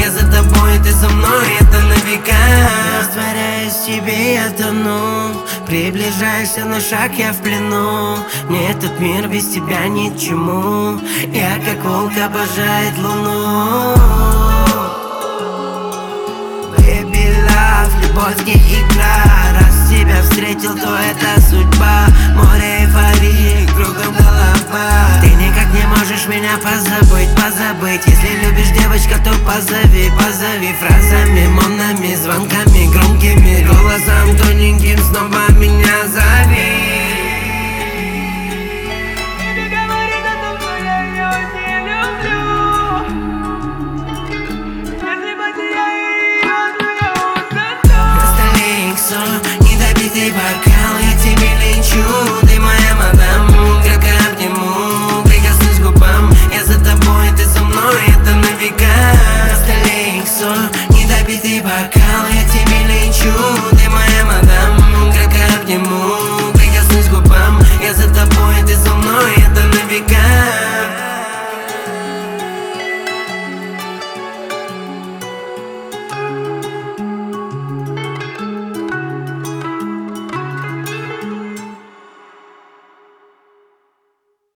Я за тобой, ты за мной, это на века. Растворяюсь в тебе, я тону. Приближаешься на шаг, я в плену. Мне этот мир без тебя ни к чему. Я как волк обожает луну. Baby love, любовь не игра. Раз тебя встретил, то это судьба. Море эйфории, кругом голова. Ты никак не можешь меня позабыть. Если любишь, девочка, то позови фразами, монами, звонками, громкими голосом тоненьким снова меня зови.